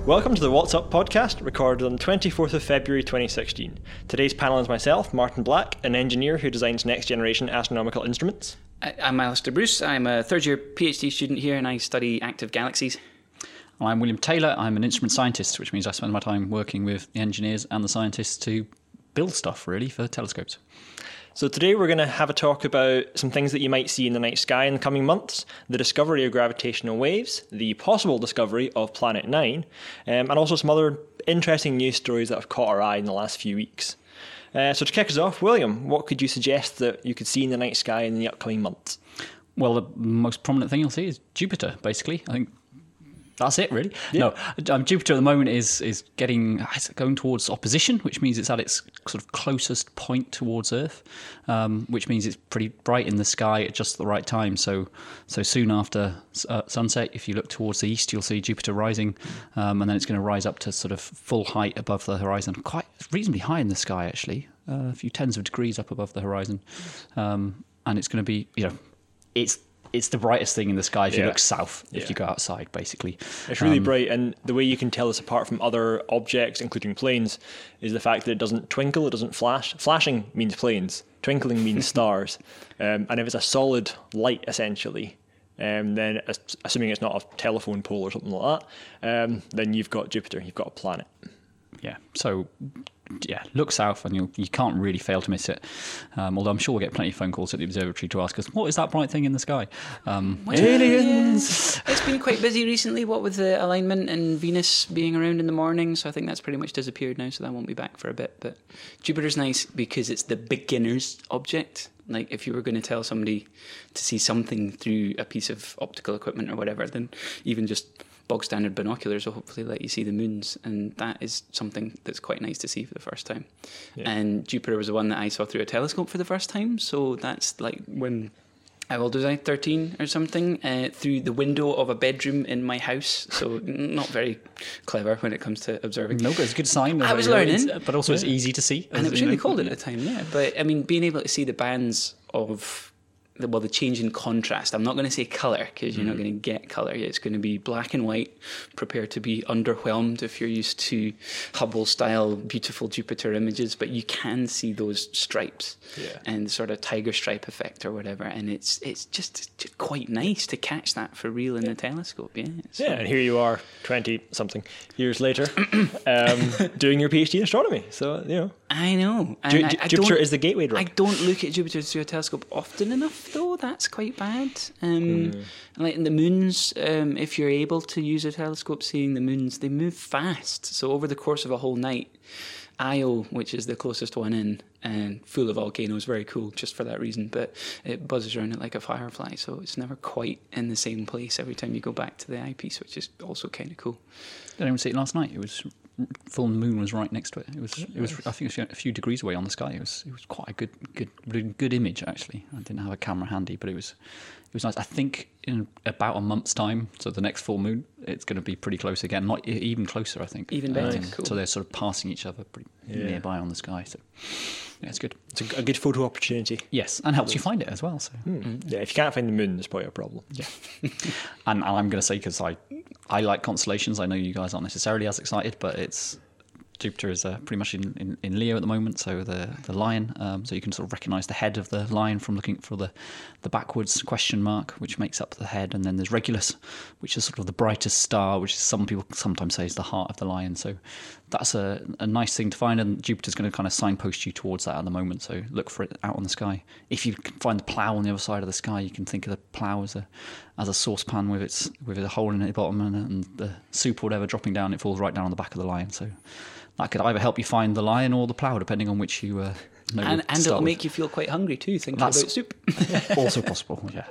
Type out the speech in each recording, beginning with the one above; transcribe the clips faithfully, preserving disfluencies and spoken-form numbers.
Welcome to the What's Up podcast, recorded on the twenty-fourth of February twenty sixteen. Today's panel is myself, Martin Black, an engineer who designs next-generation astronomical instruments. I'm Alistair Bruce. I'm a third-year PhD student here, and I study active galaxies. I'm William Taylor. I'm an instrument scientist, which means I spend my time working with the engineers and the scientists to build stuff, really, for telescopes. So today we're going to have a talk about some things that you might see in the night sky in the coming months, the discovery of gravitational waves, the possible discovery of Planet Nine, um, and also some other interesting news stories that have caught our eye in the last few weeks. Uh, so to kick us off, William, what could you suggest that you could see in the night sky in the upcoming months? Well, the most prominent thing you'll see is Jupiter, basically. I think that's it, really. Yeah. No, um, Jupiter at the moment is is getting it's going towards opposition, which means it's at its sort of closest point towards Earth, um, which means it's pretty bright in the sky at just the right time. So, so soon after uh, sunset, if you look towards the east, you'll see Jupiter rising, um, and then it's going to rise up to sort of full height above the horizon, quite reasonably high in the sky, actually, uh, a few tens of degrees up above the horizon, um, and it's going to be, you know, it's. It's the brightest thing in the sky if you Yeah. look south, if Yeah. you go outside, basically. It's really Um, bright, and the way you can tell this apart from other objects, including planes, is the fact that it doesn't twinkle, it doesn't flash. Flashing means planes, twinkling means stars. Um, and if it's a solid light, essentially, um, then as- assuming it's not a telephone pole or something like that, um, then you've got Jupiter, you've got a planet. Yeah, so yeah, look south and you you can't really fail to miss it. Um, although I'm sure we'll get plenty of phone calls at the observatory to ask us, what is that bright thing in the sky? Um, Aliens! It's been quite busy recently, what with the alignment and Venus being around in the morning, so I think that's pretty much disappeared now, so that won't be back for a bit. But Jupiter's nice because it's the beginner's object. Like, if you were going to tell somebody to see something through a piece of optical equipment or whatever, then even just bog standard binoculars will hopefully let you see the moons, and that is something that's quite nice to see for the first time. Yeah. And Jupiter was the one that I saw through a telescope for the first time, so that's like when how old was I, thirteen or something, uh, through the window of a bedroom in my house, so not very clever when it comes to observing. no, but it's a good sign. I was You know, learning. it's- But also it's easy to see. And it was you really know. cold at the time, yeah. But, I mean, being able to see the bands of, the, well, the change in contrast. I'm not going to say colour, because you're not going to get colour. It's going to be black and white. Prepare to be underwhelmed if you're used to Hubble-style beautiful Jupiter images. But you can see those stripes Yeah. and sort of tiger stripe effect or whatever. And it's it's just, it's just quite nice to catch that for real in the telescope, yeah. So, Yeah, and here you are, twenty-something years later, um, doing your PhD in astronomy. So, you know, I know. And Ju- I- Ju- I Jupiter don't- is the gateway drug. I don't look at Jupiter through a telescope often enough, though. That's quite bad. Um, Hmm. and like in the moons, um, if you're able to use a telescope seeing the moons, they move fast. So over the course of a whole night, Io, which is the closest one in, and full of volcanoes, very cool just for that reason, but it buzzes around it like a firefly, so it's never quite in the same place every time you go back to the eyepiece, which is also kind of cool. Did anyone see it last night? It was full moon was right next to it. It was it was I think it was a few degrees away on the sky. It was it was quite a good good really good image, actually. I didn't have a camera handy, but it was it was nice. I think in about a month's time, so the next full moon, it's going to be pretty close again, not e- even closer, I think. Even better, Um, cool. So they're sort of passing each other pretty Yeah. nearby on the sky. So yeah, it's good. It's a, a good photo opportunity. Yes, and helps you find it as well. So. Yeah, if you can't find the moon, there's probably a problem. Yeah, and, and I'm going to say, because I, I like constellations. I know you guys aren't necessarily as excited, but it's Jupiter is uh, pretty much in, in, in Leo at the moment, so the the lion. Um, so you can sort of recognise the head of the lion from looking for the, the backwards question mark, which makes up the head, and then there's Regulus, which is sort of the brightest star, which is some people sometimes say is the heart of the lion. So that's a, a nice thing to find, and Jupiter's going to kind of signpost you towards that at the moment. So look for it out on the sky. If you can find the plough on the other side of the sky, you can think of the plough as a as a saucepan with its with a hole in the bottom, and, and the soup or whatever dropping down, it falls right down on the back of the lion. So that could either help you find the lion or the plough, depending on which you uh, know. And, to and start it'll with. make you feel quite hungry too, thinking That's- about soup. Also possible, yeah.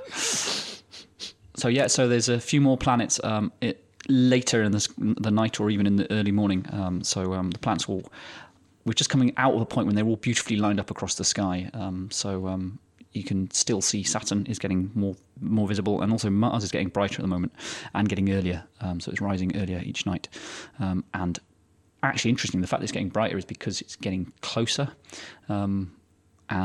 So yeah, so there's a few more planets um, it, later in the, the night or even in the early morning. Um, so um, the planets will, we're just coming out of a point when they're all beautifully lined up across the sky. Um, so um, you can still see Saturn is getting more more visible, and also Mars is getting brighter at the moment and getting earlier. Um, so it's rising earlier each night. Um, and actually, interesting, the fact that it's getting brighter is because it's getting closer. Um, and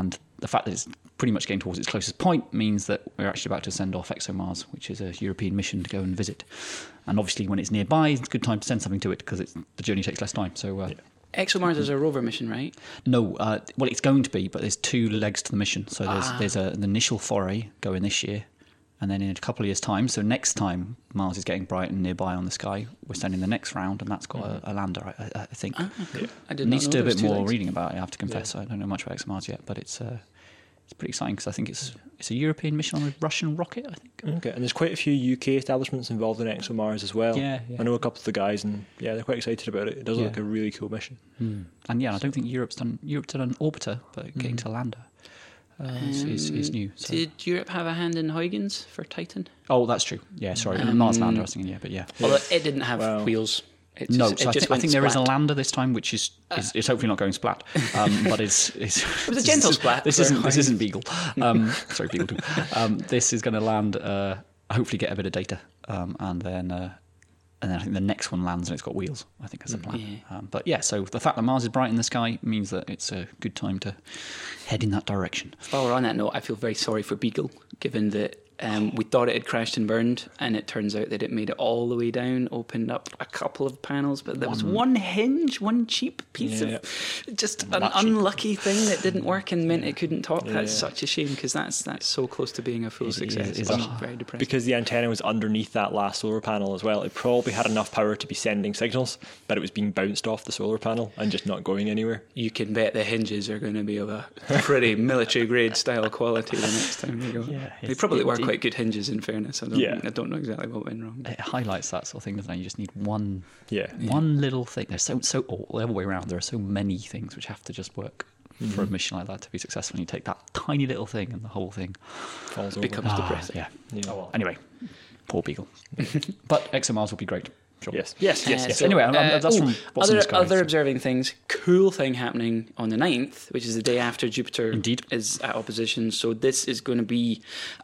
the fact that it's pretty much getting towards its closest point means that we're actually about to send off ExoMars, which is a European mission to go and visit. And obviously, when it's nearby, it's a good time to send something to it because it's, the journey takes less time. So, uh, yeah. ExoMars is a rover mission, right? No, uh, well, it's going to be, but there's two legs to the mission. So there's ah. there's a, an initial foray going this year, and then in a couple of years' time, so next time Mars is getting bright and nearby on the sky, we're sending the next round, and that's got mm. a, a lander, I, I think. Ah, cool. yeah. I did Need to do a bit more legs. reading about it, I have to confess. Yeah. I don't know much about ExoMars yet, but it's uh, it's pretty exciting because I think it's it's a European mission on a Russian rocket, I think. Okay, and there's quite a few U K establishments involved in ExoMars as well. Yeah, yeah. I know a couple of the guys, and yeah, they're quite excited about it. It does yeah. look like a really cool mission. Mm. And yeah, I don't think Europe's done Europe's done an orbiter, but mm. getting to lander uh, um, is, is, is new. So. Did Europe have a hand in Huygens for Titan? Oh, that's true. Yeah, sorry, um, Mars lander. I was thinking, yeah, but yeah. Although it didn't have wow. wheels. It no, just, so it I, just think, I think there splat. is a lander this time, which is, is it's hopefully not going splat, um, but it's, it's it was a gentle this, splat. This isn't this isn't Beagle. Um, sorry, Beagle two. Um, this is going to land. Uh, hopefully, get a bit of data, um, and then uh, and then I think the next one lands and it's got wheels. I think is the plan. Yeah. Um, but yeah, so the fact that Mars is bright in the sky means that it's a good time to head in that direction. While we're on that note, I feel very sorry for Beagle, given that. Um, we thought it had crashed and burned, and it turns out that it made it all the way down, opened up a couple of panels, but there was one hinge, one cheap piece yeah. of just Not an cheap. unlucky thing that didn't work and meant it couldn't talk. Yeah. That's such a shame because that's that's so close to being a full It success. is, It's it's very depressing. Because the antenna was underneath that last solar panel as well. It probably had enough power to be sending signals, but it was being bounced off the solar panel and just not going anywhere. You can bet the hinges are going to be of a pretty military grade style quality the next time they go. Yeah, they probably it- were it- quite good hinges in fairness. I don't, Yeah. I don't know exactly what went wrong. It highlights that sort of thing, doesn't it? You just need one Yeah. one little thing. There's so so all the other way around. There are so many things which have to just work Mm-hmm. for a mission like that to be successful. And you take that tiny little thing, and the whole thing Falls over. Becomes Ah, depressing. yeah. Yeah. Oh, well. Anyway, poor Beagle. But ExoMars will be great. Sure. Yes, yes, yes, Uh, yes. so, Anyway, I'm- I'm- uh, that's oh, from what's in other, the sky, other so- observing things. Cool thing happening on the ninth, which is the day after Jupiter Indeed. is at opposition. So this is going to be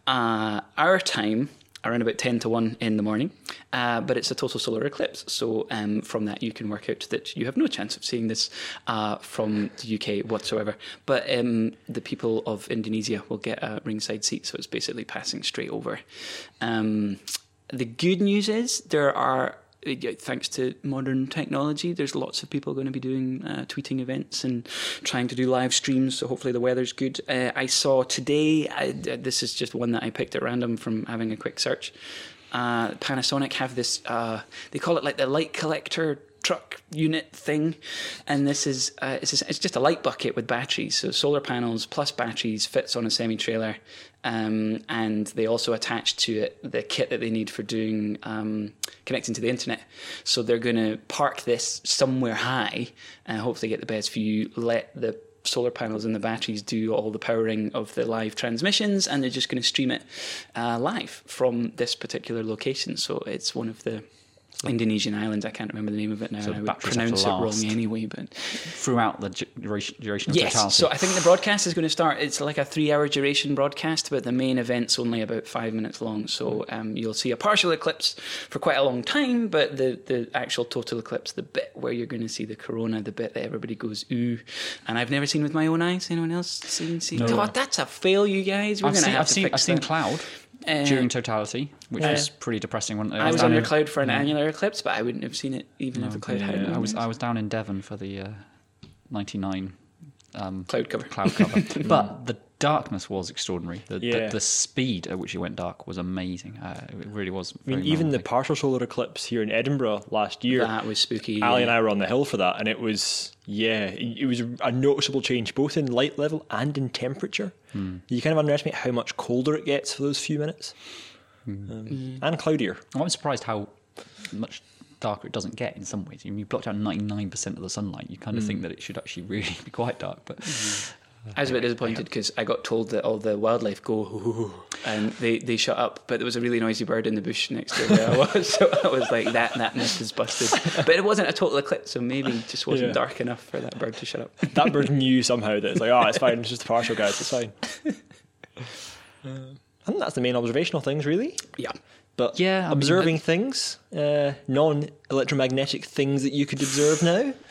uh, our time, around about ten to one in the morning, uh, but it's a total solar eclipse. So um, from that you can work out that you have no chance of seeing this uh, from the U K whatsoever. But um, the people of Indonesia will get a ringside seat, so it's basically passing straight over. Um, the good news is there are, thanks to modern technology, there's lots of people going to be doing uh, tweeting events and trying to do live streams, so hopefully the weather's good. Uh, I saw today, I, this is just one that I picked at random from having a quick search, uh, Panasonic have this, uh, they call it like the light collector truck unit thing, and this is uh, it's, it's just a light bucket with batteries, so solar panels plus batteries, fits on a semi-trailer, um, and they also attach to it the kit that they need for doing um, connecting to the internet. So they're going to park this somewhere high and hopefully get the best view, let the solar panels and the batteries do all the powering of the live transmissions, and they're just going to stream it uh, live from this particular location. So it's one of the Indonesian islands. I can't remember the name of it now. So and I would batteries have pronounce to it last. wrong anyway. But Throughout the duration, duration of yes, totality. so I think the broadcast is going to start. It's like a three-hour duration broadcast, but the main event's only about five minutes long. So um, you'll see a partial eclipse for quite a long time, but the the actual total eclipse, the bit where you're going to see the corona, the bit that everybody goes ooh, and I've never seen with my own eyes. Anyone else seen? See? No. God, that's a fail, you guys. We're I've going to seen, have I've to seen, fix I've seen that. cloud Uh, during totality, which yeah. was pretty depressing. When I was down under in- cloud for an yeah. annular eclipse, but I wouldn't have seen it even if the cloud hadn't. I was been. I was down in Devon for the uh, ninety-nine um, Cloud cover. Cloud cover, but the darkness was extraordinary. The, Yeah. the, the speed at which it went dark was amazing. Uh, it really was. I mean, very even the memorable. partial solar eclipse here in Edinburgh last year, That was spooky. Ali yeah. and I were on the hill for that, and it was, yeah, it it was a noticeable change, both in light level and in temperature. You kind of underestimate how much colder it gets for those few minutes. Um, and cloudier. I'm surprised how much darker it doesn't get in some ways. I mean, you blocked out ninety-nine percent of the sunlight. You kind of think that it should actually really be quite dark, but I was a bit disappointed because I got told that all the wildlife go "Ooh," and they, they shut up, but there was a really noisy bird in the bush next to where I was, so I was like, that that myth is busted. But it wasn't a total eclipse, so maybe it just wasn't Yeah. dark enough for that bird to shut up. That bird knew somehow that it's like, oh, it's fine, it's just a partial, guys, it's fine. Uh, I think that's the main observational things, really. Yeah. But Yeah, I mean, observing things, uh, non-electromagnetic things that you could observe now.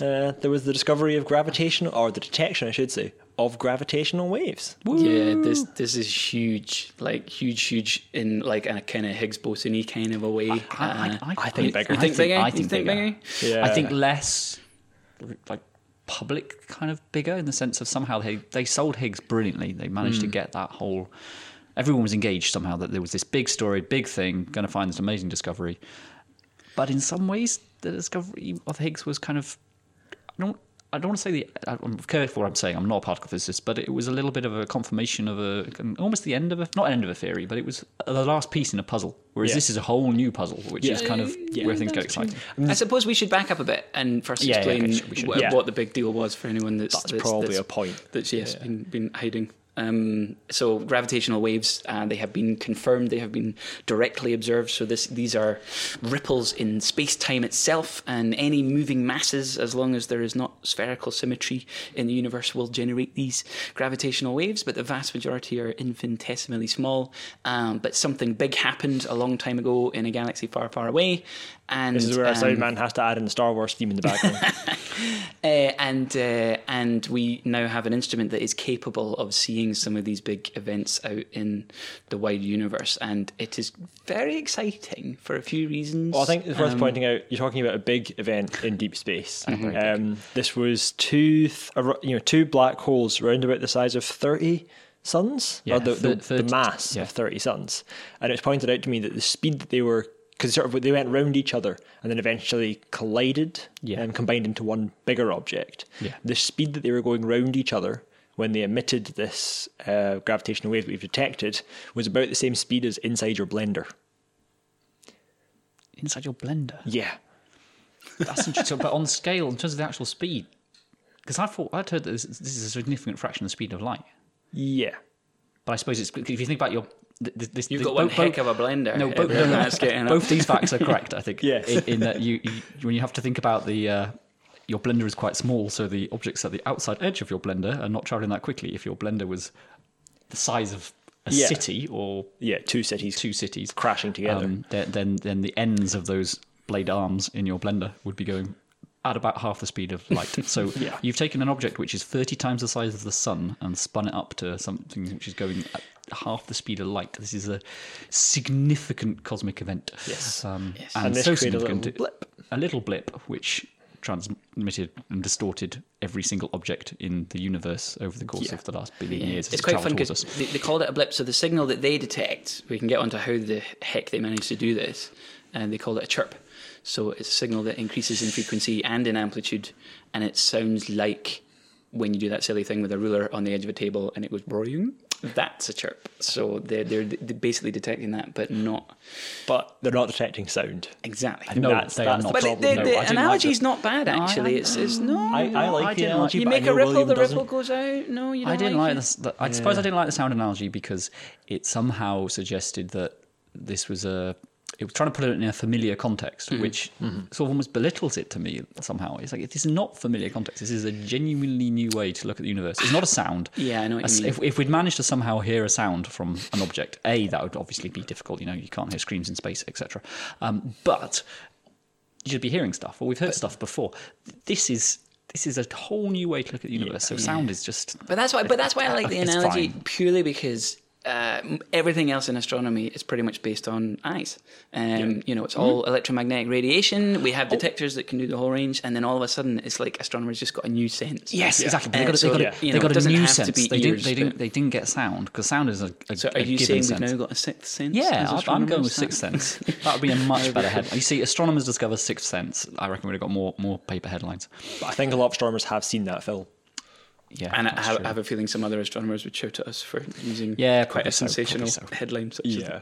uh, there was the discovery of gravitational, or the detection, I should say, of gravitational waves. Yeah, this this is huge, like huge, huge in like a kind of Higgs boson-y kind of a way. I, Uh, I, I, I think bigger. You think bigger? I You think, think bigger. bigger? Yeah. I think less like public kind of bigger in the sense of somehow they, they sold Higgs brilliantly. They managed to get that whole. Everyone was engaged somehow that there was this big story, big thing, going to find this amazing discovery. But in some ways, the discovery of Higgs was kind of. I don't. I don't want to say the. I'm careful what I'm saying. I'm not a particle physicist, but it was a little bit of a confirmation of a almost the end of a not end of a theory, but it was the last piece in a puzzle. Whereas Yeah. this is a whole new puzzle, which Yeah. is kind of Yeah, where things get that's true. exciting. I suppose we should back up a bit and first Yeah, yeah, explain okay, sure, we should. wh- Yeah. what the big deal was for anyone that's, That's that's probably that's, a point. that's yes Yeah. been been hiding. Um, so gravitational waves, uh, they have been confirmed. They have been directly observed. So this, these are ripples in space-time itself, and any moving masses, as long as there is not spherical symmetry in the universe, will generate these gravitational waves. But the vast majority are infinitesimally small. Um, but something big happened a long time ago in a galaxy far, far away. And This is where our um, sound man has to add in the Star Wars theme in the background. Uh, and uh, and we now have an instrument that is capable of seeing some of these big events out in the wide universe, and it is very exciting for a few reasons. Well, I think it's worth Um, pointing out you're talking about a big event in deep space. Mm-hmm. Um, this was two, th- ar- you know, two black holes around about the size of thirty suns, Yeah, or the, the, thir- the mass yeah. of thirty suns. And it was pointed out to me that the speed that they were, because sort of they went round each other and then eventually collided Yeah. and combined into one bigger object. Yeah. The speed that they were going round each other when they emitted this uh, gravitational wave that we've detected was about the same speed as inside your blender. Inside your blender. Yeah. That's interesting. But on scale, in terms of the actual speed, because I thought I'd heard that this, this is a significant fraction of the speed of light. Yeah. But I suppose it's if you think about your th- this. You've this- got one both- heck both- of a blender. No, both, Everyone no, no, that's getting both up. these facts are correct. I think. Yes. In, in that you, you when you have to think about the uh, your blender is quite small, so the objects at the outside edge of your blender are not traveling that quickly. If your blender was the size of a Yeah. city or Yeah, two cities two cities crashing together. um, then, then then the ends of those blade arms in your blender would be going at about half the speed of light. So Yeah. you've taken an object which is thirty times the size of the sun and spun it up to something which is going at half the speed of light. This is a significant cosmic event. Yes. Um, Yes. And, And this so created a little significant. blip. A little blip which transmitted and distorted every single object in the universe over the course Yeah. of the last billion Yeah. years. as It's it quite fun travelled because towards us. they, they called it a blip. So the signal that they detect, we can get onto how the heck they managed to do this, and they called it a chirp. So it's a signal that increases in frequency and in amplitude, and it sounds like when you do that silly thing with a ruler on the edge of a table and it goes boring. That's a chirp. So they're they're they're basically detecting that, but not But they're not detecting sound. exactly. No, that's, they that's are not. the But the, problem. the, No, the I didn't analogy like is not bad, No, I- actually. I- it's, it's no. I, I like I the didn't analogy, You but make I know a ripple, William the doesn't. ripple goes out. No, you don't I didn't like like it? this. the- I suppose I didn't like the sound analogy because it somehow suggested that this was a. It was trying to put it in a familiar context, Mm-hmm. which sort of almost belittles it to me somehow. It's like this is not familiar context. This is a genuinely new way to look at the universe. It's not a sound. Yeah, I know what A- you mean. If, if we'd managed to somehow hear a sound from an object, a that would obviously be difficult. You know, you can't hear screams in space, et cetera. Um, but you'd be hearing stuff, or we've heard stuff before. This is. This is a whole new way to look at the universe. So sound is just But that's why. But that's why I like the It's analogy fine. purely because uh, everything else in astronomy is pretty much based on eyes. Um, You know, it's all electromagnetic radiation. We have detectors that can do the whole range, and then all of a sudden, it's like astronomers just got a new sense. Yes, Yeah. exactly. But Uh, they got, a- so, they got, yeah. a, you they know, got it a doesn't new have to sense. be they didn't. ears, They didn't. but- They didn't get sound because sound is a. a So, are a you given saying sense. we've now got a sixth sense? Yeah, as I'm- I'm going with astronomers? sixth sense. That would be a much better head. You see, astronomers discover sixth sense. I reckon we'd have got more more paper headlines. But I think a lot of astronomers have seen that film. Yeah, And I that's have, true. I have a feeling some other astronomers would shout at us for using Yeah, quite a probably so, sensational probably so. headline. Such as Yeah.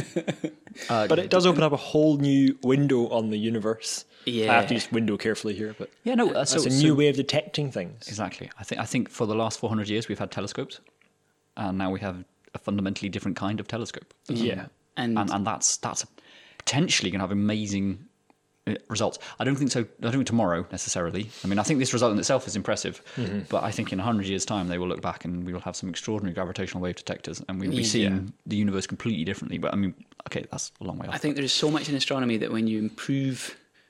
Uh, But it does open up a whole new window on the universe. Yeah. I have to use window carefully here, but Yeah, no. Uh, so, it's a so- new way of detecting things. Exactly. I think. I think for the last four hundred years we've had telescopes, and now we have a fundamentally different kind of telescope. Yeah. And, and and that's that's potentially going to have amazing uh, results. I don't think so. I don't think tomorrow necessarily. I mean, I think this result in itself is impressive, Mm-hmm. but I think in a hundred years' time they will look back and we will have some extraordinary gravitational wave detectors, and we'll be Yeah. seeing the universe completely differently. But I mean, okay, that's a long way off. I think there's so much in astronomy that when you improve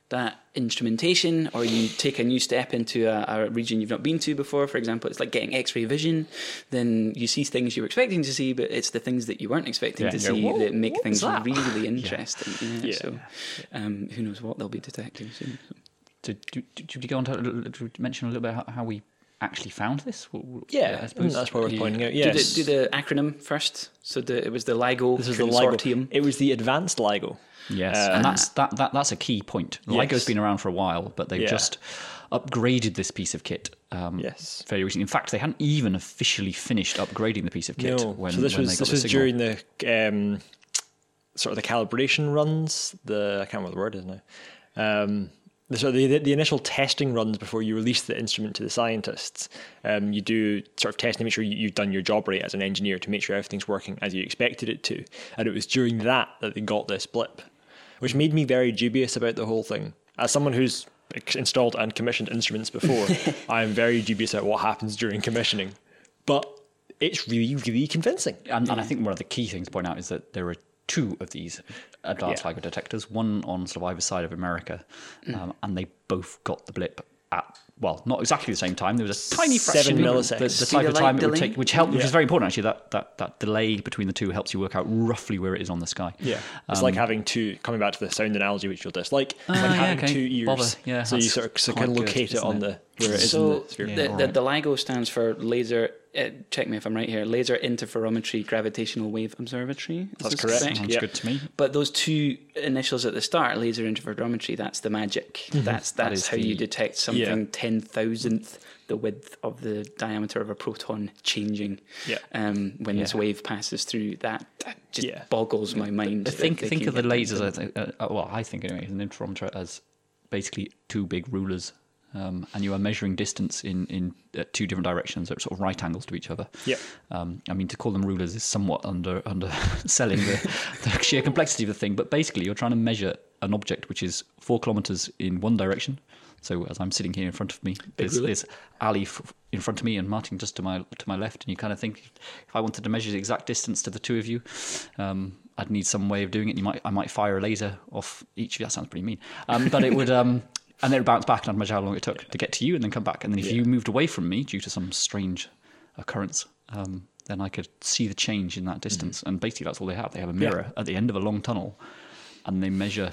that instrumentation, or you take a new step into a, a region you've not been to before. For example, it's like getting X-ray vision. Then you see things you were expecting to see, but it's the things that you weren't expecting Yeah, to you're, see "Whoa, that make what things was that?" really, really interesting. Yeah. Yeah. So um, who knows what they'll be detecting soon. Did, did, did you go on to, to mention a little bit how, how we actually found this? Yeah, I I suppose. that's what we're pointing out. Do, Yes. the, do the acronym first. So the, it was the LIGO This is the Consortium. LIGO. It was the advanced LIGO. Yes, Uh, and that's that, that that's a key point. Yes. LIGO's been around for a while, but they've Yeah. just upgraded this piece of kit. Um, Yes. very recently. In fact, they hadn't even officially finished upgrading the piece of kit No, when, so this when was they got this the was signal. during the um, sort of the calibration runs. The I can't remember what the word is now. Um, the, so the the initial testing runs before you release the instrument to the scientists. Um, you do sort of testing to make sure you, you've done your job right as an engineer to make sure everything's working as you expected it to. And it was during that that they got this blip, which made me very dubious about the whole thing. As someone who's installed and commissioned instruments before, I am very dubious about what happens during commissioning. But it's really, really convincing. And, and I think one of the key things to point out is that there are two of these advanced Yeah. LIGO detectors, one on sort of either side of America, um, and they both got the blip at, well, not exactly the same time. There was a tiny Seven fraction, milliseconds. the, the See type the of time light it would delay? take, which helped, which Yeah. is very important actually. That, that that delay between the two helps you work out roughly where it is on the sky. Yeah, it's Um, like having two. Coming back to the sound analogy, which you'll dislike. It's like Ah, yeah, having okay. two ears. Bother. Yeah, so you that's sort of so quite can good, locate it isn't on it? the where it is in So the sphere. the, Yeah, the, alright. the LIGO stands for laser. Uh, check me if I'm right here. Laser Interferometry Gravitational Wave Observatory. Is That's this correct. Sounds Yeah. good to me. But those two initials at the start, laser interferometry, that's the magic. That's That that's is how the- you detect something Yeah. ten thousandth the width of the diameter of a proton changing. Yeah. Um, when this Yeah. wave passes through, that, that just Yeah. boggles my mind. that Think they think can of the get down lasers. to I think, uh, uh, well, I think anyway, as an interferometer as basically two big rulers, um, and you are measuring distance in in uh, two different directions at sort of right angles to each other. Yep. Um, I mean, to call them rulers is somewhat under underselling the, the sheer complexity of the thing, but basically, you're trying to measure an object which is four kilometers in one direction. So as I'm sitting here in front of me, there's, ruler. there's Ali f- in front of me and Martin just to my to my left, and you kind of think if I wanted to measure the exact distance to the two of you, um, I'd need some way of doing it. You might I might fire a laser off each of you. That sounds pretty mean, um, but it would. Um, and then it would bounce back, and I'd measure how long it took to get to you, and then come back. And then if you moved away from me due to some strange occurrence, um, then I could see the change in that distance. And basically, that's all they have. They have a mirror at the end of a long tunnel, and they measure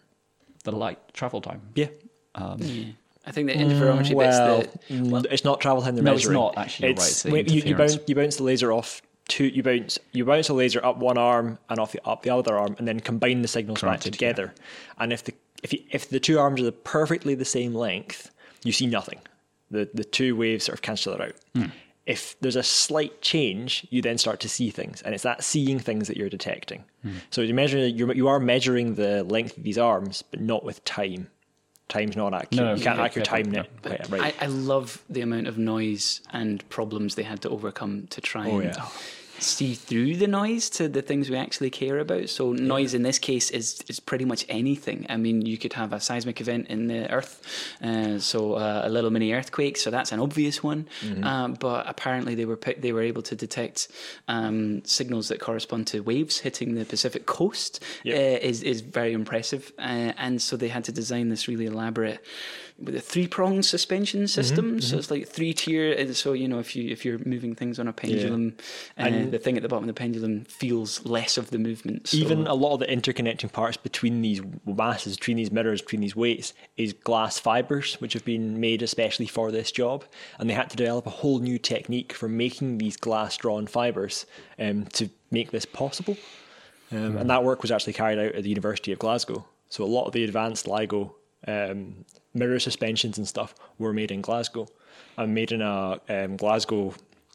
the light travel time. Yeah. Yeah. I think the interferometry Well, bit's the mm, it's not travel time they're No, it's measuring. not, actually, you're right, it's the when you, you interference. bounce you bounce the laser off two. You bounce you bounce the laser up one arm and off the, up the other arm, and then combine the signals back Correct, together. And if the if you, if the two arms are perfectly the same length, you see nothing. The the two waves sort of cancel it out. Hmm. If there's a slight change, you then start to see things, and it's that seeing things that you're detecting. Hmm. So you measure you're, you are measuring the length of these arms, but not with time. Time's not accurate. No, you can't yeah, accurate yeah, time no. net. Right, right. I, I love the amount of noise and problems they had to overcome to try Oh, and yeah. see through the noise to the things we actually care about. So noise in this case is is pretty much anything. I mean, you could have a seismic event in the Earth, uh, so uh, a little mini earthquake. So that's an obvious one. Mm-hmm. Uh, but apparently they were pick, they were able to detect um, signals that correspond to waves hitting the Pacific coast. Yep. Uh, is is very impressive. Uh, and so they had to design this really elaborate with a three pronged suspension system. Mm-hmm, So it's like three tier. and So you know if you if you're moving things on a pendulum, uh, And- the thing at the bottom of the pendulum feels less of the movement. So Even a lot of the interconnecting parts between these masses, between these mirrors, between these weights, is glass fibers, which have been made especially for this job. And they had to develop a whole new technique for making these glass-drawn fibers um, to make this possible. Um, And that work was actually carried out at the University of Glasgow. So a lot of the advanced LIGO um, mirror suspensions and stuff were made in Glasgow. And made in a um, Glasgow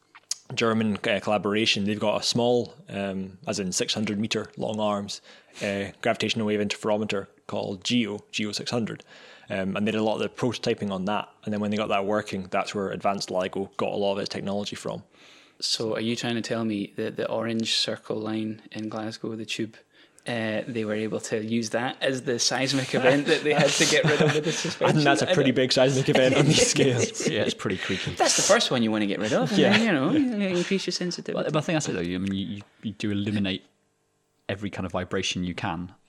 German uh, collaboration. They've got a small, um, as in six hundred meter long arms, uh, gravitational wave interferometer called GEO, GEO six hundred. Um, and they did a lot of the prototyping on that. And then when they got that working, that's where Advanced LIGO got a lot of its technology from. So are you trying to tell me that the orange circle line in Glasgow, the tube, uh, they were able to use that as the seismic event that they had to get rid of with the I suspension? think that's a I pretty don't- big seismic event on these scales. Yeah, it's pretty creaky. That's the first one you want to get rid of. And Yeah. then, you know, you increase your sensitivity. But, but I think that's it though. I mean, you, you, you do eliminate every kind of vibration you can,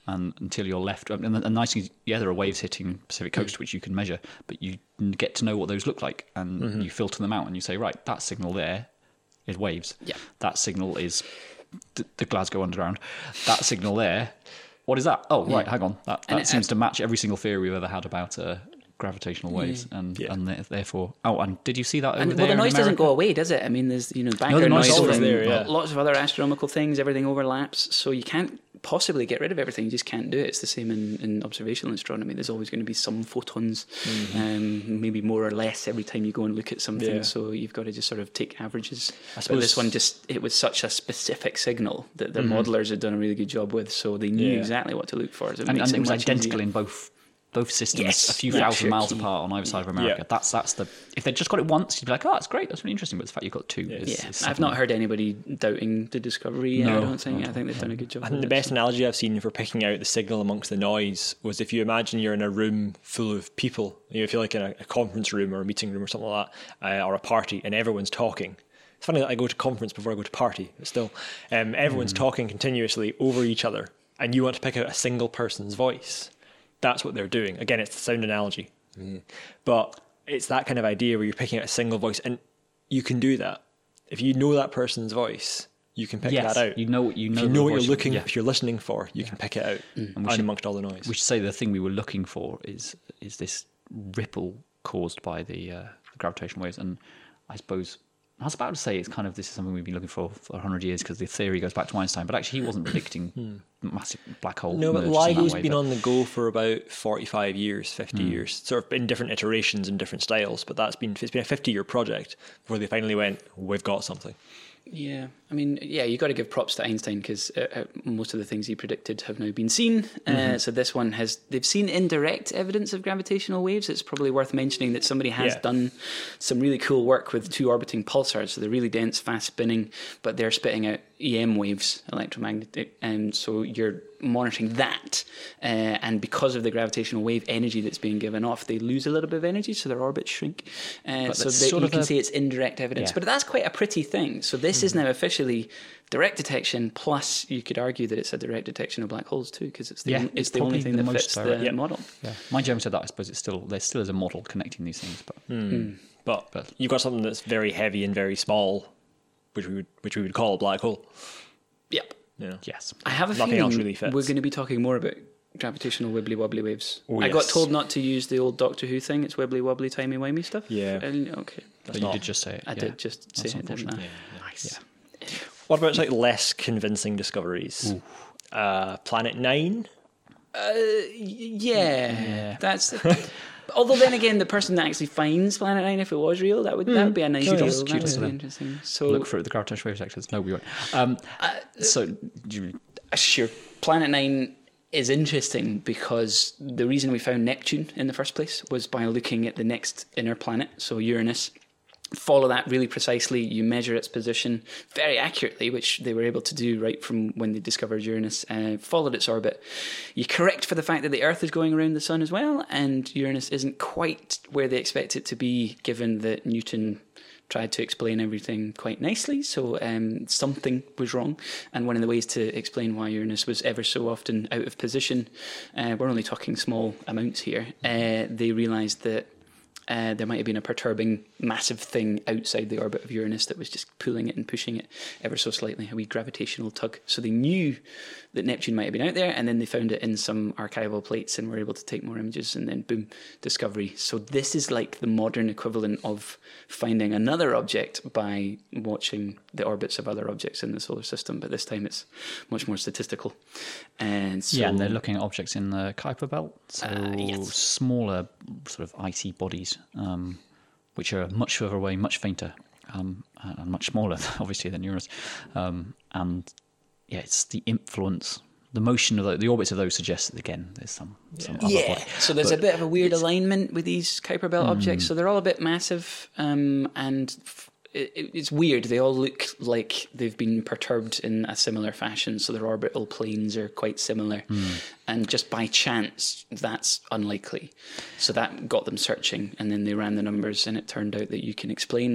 and until you're left. And the, the nice thing is, yeah, there are waves hitting Pacific Coast, which you can measure, but you get to know what those look like, and mm-hmm. you filter them out, and you say, right, that signal there is waves. Yeah. That signal is th- the Glasgow Underground. That signal there, what is that? Oh, right, yeah. hang on. That, that seems it, to match every single theory we've ever had about uh, gravitational waves, yeah. and yeah. and therefore. Oh, and did you see that over and, there? Well, the noise in doesn't go away, does it? I mean, there's you know background no, the noise noise is from there, yeah. lots of other astronomical things. Everything overlaps, so you can't possibly get rid of everything. You just can't do it. It's the same in, in observational astronomy. There's always going to be some photons, mm-hmm. um, maybe more or less every time you go and look at something. Yeah. So you've got to just sort of take averages. I suppose but this one just it was such a specific signal that the mm-hmm. modelers had done a really good job with. So they knew yeah. exactly what to look for. So it and, and it was identical easier. in both. Both systems, yes. a few yeah, thousand sure. miles apart on either side of America. Yeah. That's that's the. If they'd just got it once, you'd be like, "Oh, that's great. That's really interesting." But the fact you've got two, Yeah. is, Yeah, is I've not heard anybody doubting the discovery. No, I don't think. no, I think they've done a good job. I think the best analogy I've seen for picking out the signal amongst the noise was if you imagine you're in a room full of people, you know, if you're like in a, a conference room or a meeting room or something like that, uh, or a party, and everyone's talking. It's funny that I go to conference before I go to party, but still, um, everyone's mm. talking continuously over each other, and you want to pick out a single person's voice. That's what they're doing. Again, it's the sound analogy. Mm. But it's that kind of idea where you're picking out a single voice, and you can do that. If you know that person's voice, you can pick yes, that out. You know, you know, if you know what you're voice, looking, yeah. if you're listening for, you yeah. can pick it out mm. and amongst all the noise. We should say the thing we were looking for is is this ripple caused by the, uh, the gravitational waves, and I suppose. I was about to say it's kind of this is something we've been looking for for one hundred years because the theory goes back to Einstein, but actually he wasn't predicting hmm. massive black hole. No, but LIGO's been on the go for about forty-five years, fifty hmm. years, sort of in different iterations and different styles. But that's been it's been a fifty-year project before they finally went, we've got something. Yeah, I mean, yeah, you got to give props to Einstein because uh, uh, most of the things he predicted have now been seen. Uh, mm-hmm. So this one has, they've seen indirect evidence of gravitational waves. It's probably worth mentioning that somebody has yeah. done some really cool work with two orbiting pulsars. So they're really dense, fast spinning, but they're spitting out E M waves, electromagnetic, and so you're monitoring that. Uh, and because of the gravitational wave energy that's being given off, they lose a little bit of energy, so their orbits shrink. Uh, so they, you can a, say it's indirect evidence, yeah. but that's quite a pretty thing. So this mm. is now officially direct detection. Plus, you could argue that it's a direct detection of black holes too, because it's the yeah, only, it's, it's the only thing the that fits direct. the yeah. model. Yeah, mind you, having said that, I suppose it's still there still is a model connecting these things, but mm. Mm. But, but you've got something that's very heavy and very small, which we would which we would call a black hole. Yep. Yeah. Yes. I have a Nothing feeling else really fits. We're going to be talking more about gravitational wibbly wobbly waves. Oh, I yes. got told not to use the old Doctor Who thing. It's wibbly wobbly, timey wimey stuff. Yeah. And, okay. But you did just say it. I yeah. did just That's say it. Didn't I? Yeah. Nice. Yeah. What about like less convincing discoveries? Uh, Planet Nine. Uh, yeah. yeah. That's. Although then again, the person that actually finds Planet Nine, if it was real, that would mm. that would be a nice deal. Kudos, That kudos would to be them. interesting. So Look for the gravitational wave sectors. No, we won't. Um, uh, so, do you, sure, Planet Nine is interesting because the reason we found Neptune in the first place was by looking at the next inner planet, so Uranus. Follow that really precisely. You measure its position very accurately, which they were able to do right from when they discovered Uranus. Uh, followed its orbit. You correct for the fact that the Earth is going around the Sun as well, and Uranus isn't quite where they expect it to be, given that Newton tried to explain everything quite nicely. So um, something was wrong, and one of the ways to explain why Uranus was ever so often out of position, uh, we're only talking small amounts here. Uh, they realised that. Uh, there might have been a perturbing massive thing outside the orbit of Uranus that was just pulling it and pushing it ever so slightly, a wee gravitational tug. So they knew that Neptune might have been out there, and then they found it in some archival plates and were able to take more images, and then boom, discovery. So this is like the modern equivalent of finding another object by watching the orbits of other objects in the solar system, but this time it's much more statistical. And so, yeah, and they're looking at objects in the Kuiper Belt, so uh, yes. smaller sort of icy bodies, um, which are much further away, much fainter, um, and much smaller, obviously, than Uranus. Um, and yeah, it's the influence, the motion of the, the orbits of those suggests that, again, there's some, some other yeah. body. So there's But a bit of a weird alignment with these Kuiper Belt mm. objects. So they're all a bit massive, um, and f- it, it's weird. They all look like they've been perturbed in a similar fashion. So their orbital planes are quite similar, mm. and just by chance, that's unlikely. So that got them searching, and then they ran the numbers, and it turned out that you can explain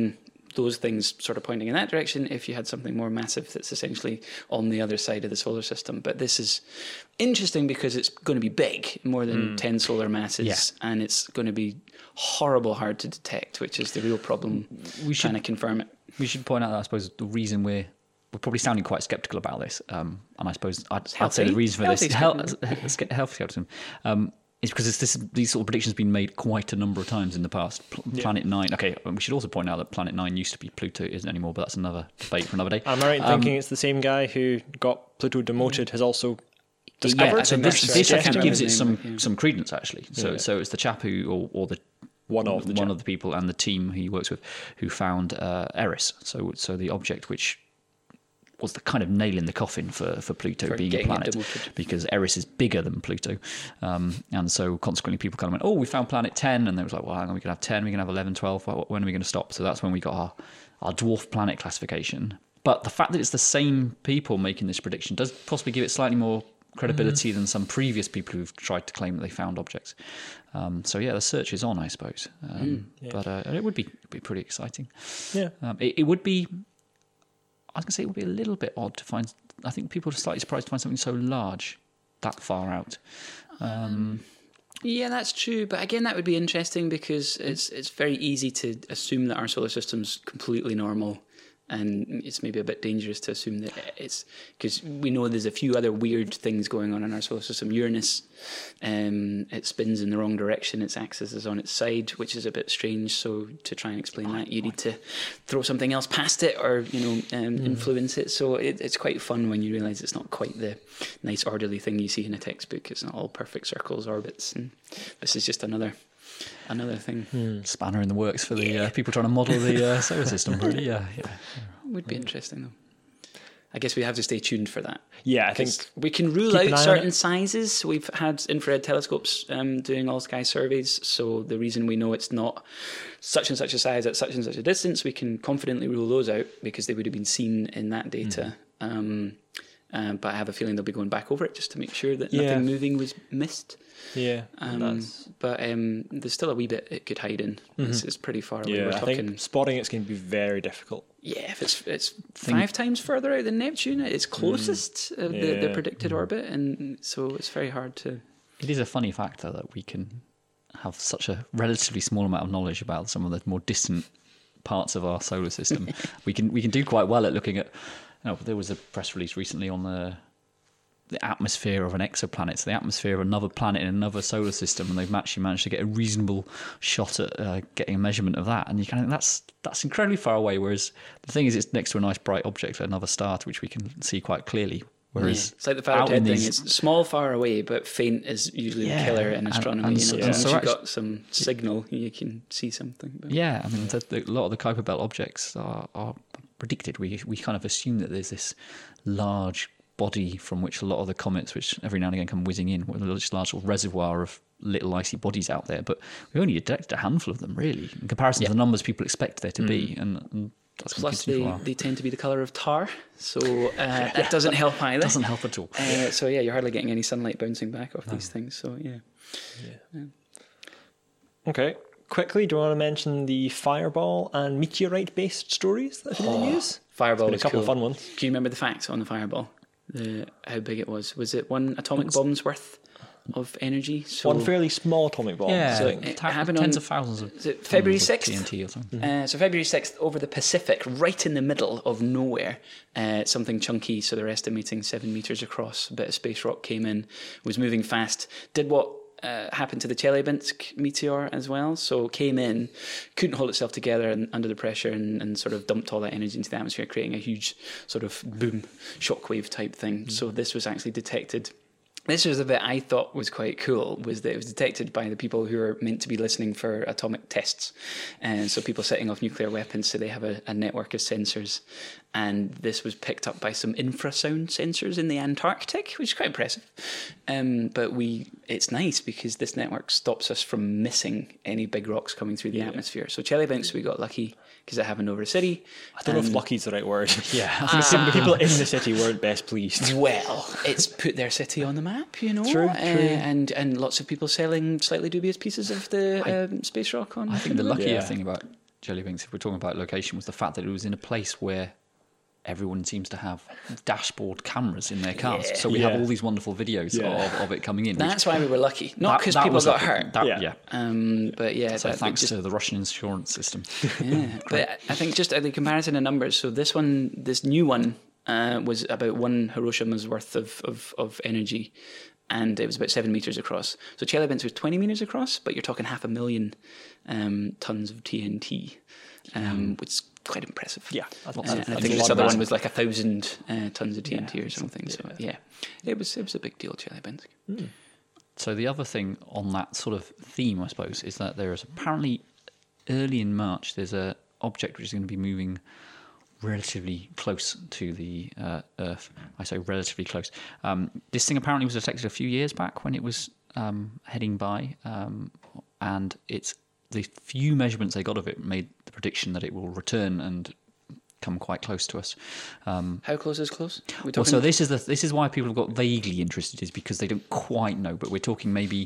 those things sort of pointing in that direction if you had something more massive that's essentially on the other side of the solar system. But this is interesting because it's going to be big, more than mm. ten solar masses, yeah. and it's going to be horrible hard to detect, which is the real problem. We should, trying to confirm it. We should point out that I suppose the reason we're we're probably sounding quite sceptical about this, um, and I suppose I'd, I'd say the reason for healthy this health, health skepticism um, is because it's this, these sort of predictions have been made quite a number of times in the past. P- yeah. Planet Nine. Okay, we should also point out that Planet Nine used to be Pluto, isn't anymore, but that's another debate for another day. Am I right in um, thinking it's the same guy who got Pluto demoted has also discovered? Yeah, so this, right. this actually Yeah. gives it name, some yeah. some credence actually. So Yeah. so it's the chap who or, or the One of the one chap. of the people and the team he works with who found uh, Eris. So so the object which was the kind of nail in the coffin for, for Pluto For being a getting it planet, demoted. because Eris is bigger than Pluto, um, and so consequently people kind of went, oh, we found planet ten, and they was like, well, hang on, we can have ten, we can have eleven, twelve, when are we going to stop? So that's when we got our, our dwarf planet classification. But the fact that it's the same people making this prediction does possibly give it slightly more credibility mm. than some previous people who've tried to claim that they found objects. Um, so yeah, the search is on, I suppose. Um, Mm, yeah. But uh, it would be be pretty exciting. Yeah. Um, it, it would be. I was going to say it would be a little bit odd to find. I think people are slightly surprised to find something so large that far out. Um, Yeah, that's true. But again, that would be interesting because it's it's very easy to assume that our solar system's completely normal. And it's maybe a bit dangerous to assume that it's because we know there's a few other weird things going on in our solar system. Uranus, um, it spins in the wrong direction. Its axis is on its side, which is a bit strange. So to try and explain that, you need to throw something else past it or you know um, mm. influence it. So it, it's quite fun when you realise it's not quite the nice orderly thing you see in a textbook. It's not all perfect circles, orbits, and this is just another. Another thing. Hmm. Spanner in the works for the yeah. uh, people trying to model the uh, solar system, really. Yeah, yeah. Would be interesting, though. I guess we have to stay tuned for that. Yeah, I think we can rule keep an out eye on certain it. sizes. We've had infrared telescopes um, doing all sky surveys, so the reason we know it's not such and such a size at such and such a distance, we can confidently rule those out because they would have been seen in that data. Mm. Um, um, but I have a feeling they'll be going back over it just to make sure that Yeah. nothing moving was missed. yeah, Um, that's, but um, there's still a wee bit it could hide in. It's, it's pretty far away. yeah. We're I talking. think spotting it's going to be very difficult. Yeah, if it's it's five times further out than Neptune, it's closest of the, the Yeah. predicted orbit, and so it's very hard to. It is a funny factor that we can have such a relatively small amount of knowledge about some of the more distant parts of our solar system. we can we can do quite well at looking at. You know, there was a press release recently on the the atmosphere of an exoplanet, so the atmosphere of another planet in another solar system, and they've actually managed to get a reasonable shot at uh, getting a measurement of that. And you kind of that's that's incredibly far away. Whereas the thing is, it's next to a nice bright object, another star, which we can see quite clearly. Whereas Yeah. It's like the out Faraday in thing. these- It's small, far away, but faint is usually Yeah, the killer in and- astronomy. and you so- know, and once so you've actually- got some signal, you can see something. But Yeah, I mean, the, the, a lot of the Kuiper Belt objects are, are predicted. We we kind of assume that there's this large body from which a lot of the comets, which every now and again come whizzing in, with a large large sort of reservoir of little icy bodies out there. But we only detected a handful of them, really, in comparison Yeah. to the numbers people expect there to be. And, and that's going to plus, continue they, for a while. they tend to be the colour of tar, so uh, that doesn't help either. Doesn't help at all. Uh, so yeah, you're hardly getting any sunlight bouncing back off these things. So yeah. Okay. Quickly, do you want to mention the fireball and meteorite-based stories that have been in the news? Fireball Been a was couple cool. of fun ones. Do you remember the facts on the fireball? The how big it was? Was it one atomic bomb's worth of energy? So One fairly small atomic bomb. Yeah, So so it it happened tens on- of thousands of is it February tons of sixth? T N T or something. Uh, so February sixth, over the Pacific, right in the middle of nowhere, uh, something chunky, so they're estimating seven metres across, a bit of space rock came in, was moving fast, did what uh, happened to the Chelyabinsk meteor as well, so came in, couldn't hold itself together and under the pressure and, and sort of dumped all that energy into the atmosphere, creating a huge sort of boom, shockwave type thing. Mm. So this was actually detected. This was the bit I thought was quite cool, was that it was detected by the people who are meant to be listening for atomic tests. And so people setting off nuclear weapons, so they have a, a network of sensors. And this was picked up by some infrasound sensors in the Antarctic, which is quite impressive. Um, but we, it's nice because this network stops us from missing any big rocks coming through the Yeah. atmosphere. So Chelyabinsk, we got lucky because it happened over a city. I don't know if And- lucky's the right word. Yeah, I I think some people in the city weren't best pleased. Well, it's put their city on the map, you know. True, uh, true. And and lots of people selling slightly dubious pieces of the um, space rock on. I think the Finland. luckier Yeah. thing about Jellyvinks, if we're talking about location, was the fact that it was in a place where everyone seems to have dashboard cameras in their cars. Yeah. So we Yeah. have all these wonderful videos Yeah. of, of it coming in. That's which, why we were lucky. Not that- because that people was got lucky. hurt. That- Yeah. yeah. Um, but yeah, So that- thanks just, to the Russian insurance system. yeah. But I think just the comparison in numbers. So this one, this new one, uh, was about one Hiroshima's worth of, of, of energy, and it was about seven meters across. So Chelyabinsk was twenty meters across, but you're talking half a million um, tons of T N T, um, which is quite impressive. Yeah, Uh, that's- and that's I a think lot this of other one mass. was like a thousand uh, tons of T N T Yeah, or something. So yeah. yeah, it was it was a big deal, Chelyabinsk. So the other thing on that sort of theme, I suppose, is that there is apparently early in March there's a object which is going to be moving relatively close to the uh, Earth. I say relatively close. Um, this thing apparently was detected a few years back when it was um, heading by, um, and it's the few measurements they got of it made the prediction that it will return and come quite close to us. Um, How close is close? We're well, talking so this is the this is why people have got vaguely interested, is because they don't quite know, but we're talking maybe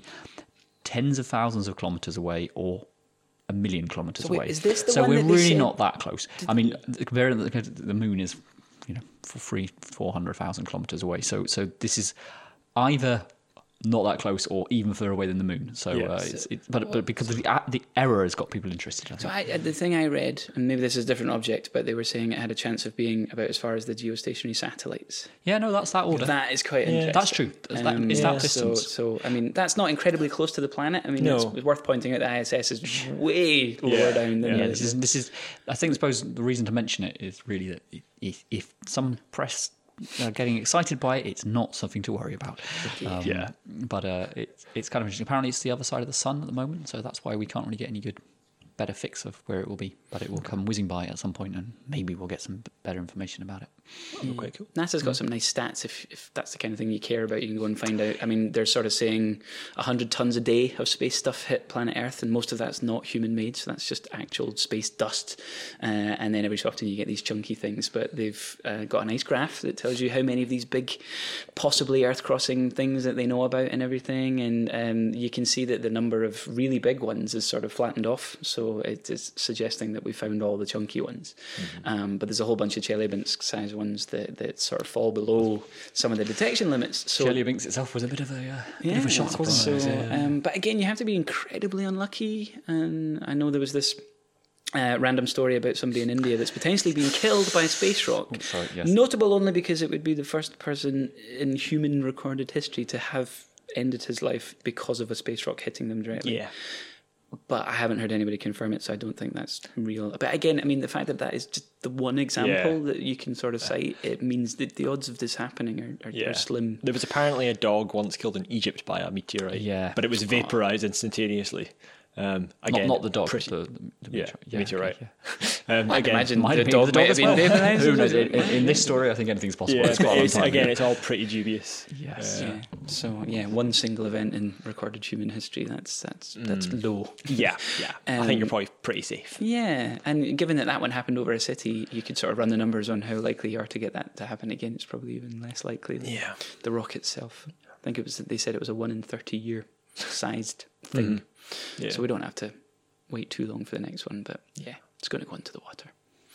tens of thousands of kilometres away or a million kilometres So wait, away. is this the so one we're that they really said- not that close. I mean, the, the the moon is, you know, for three four hundred thousand kilometres away. So so this is either not that close or even further away than the moon. So, uh, Yes. it's, it's, but but because of the uh, the error has got people interested. I So think. I, uh, the thing I read, and maybe this is a different object, but they were saying it had a chance of being about as far as the geostationary satellites. Yeah, no, that's that order. That is quite interesting. That's true. It's that- it's that so, distance. so, I mean, that's not incredibly close to the planet. I mean, No. it's worth pointing out the I S S is way lower Yeah, down than yeah, Yeah, the, this is this is. I think I suppose the reason to mention it is really that if, if some press are getting excited by it, it's not something to worry about. Um, Yeah. But uh, it's it's kind of interesting. Apparently, it's the other side of the sun at the moment, so that's why we can't really get any good, better fix of where it will be. But it will come whizzing by at some point, and maybe we'll get some b- better information about it. That'd be quite cool. NASA's got some nice stats. If if that's the kind of thing you care about, you can go and find out. I mean, they're sort of saying one hundred tons a day of space stuff hit planet Earth, and most of that's not human-made, so that's just actual space dust. Uh, and then every so often you get these chunky things. But they've uh, got a nice graph that tells you how many of these big, possibly Earth-crossing things that they know about and everything. And um, you can see that the number of really big ones is sort of flattened off. So it is suggesting that we found all the chunky ones. Mm-hmm. Um, but there's a whole bunch of Chelyabinsk-sized ones that, that sort of fall below some of the detection limits. So Chelyabinsk itself was a bit of a uh, bit of a shock, wasn't so, it? um, but again, you have to be incredibly unlucky. And I know there was this uh, random story about somebody in India that's potentially been killed by a space rock. Oh, sorry, yes. Notable only because it would be the first person in human recorded history to have ended his life because of a space rock hitting them directly. Yeah. But I haven't heard anybody confirm it, so I don't think that's real. But again, I mean, the fact that that is just the one example Yeah. that you can sort of cite, it means that the odds of this happening are, are, Yeah. are slim. There was apparently a dog once killed in Egypt by a meteorite. Yeah. But it was vaporized instantaneously. Um, Not, again, not the dog, pretty- the, the yeah, meteor- meteorite. okay, Um, I can again, imagine Might the have been dog the dog might have as been well. vaporized. Who knows? In, in- in this story, I think anything's possible. Yeah, It's quite a long it's, time again, ago. it's all pretty dubious. Yes. Uh, Yeah. So yeah, one single event in recorded human history. That's that's that's low. yeah, yeah. I think you're Um, probably pretty safe. Yeah, and given that that one happened over a city, you could sort of run the numbers on how likely you are to get that to happen again. It's probably even less likely than Yeah. the rock itself. I think it was. They said it was a one in thirty year sized thing. Yeah. So we don't have to wait too long for the next one. But yeah, it's going to go into the water.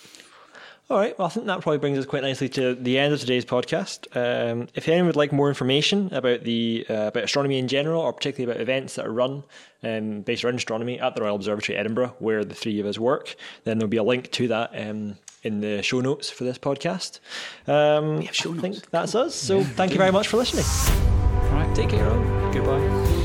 All right. Well, I think that probably brings us quite nicely to the end of today's podcast. Um, if anyone would like more information about the uh, about astronomy in general, or particularly about events that are run um, based around astronomy at the Royal Observatory Edinburgh, where the three of us work, then there'll be a link to that um, in the show notes for this podcast. Um, We have show I notes. think that's us. So thank you very much for listening. All right, take care, all. Goodbye.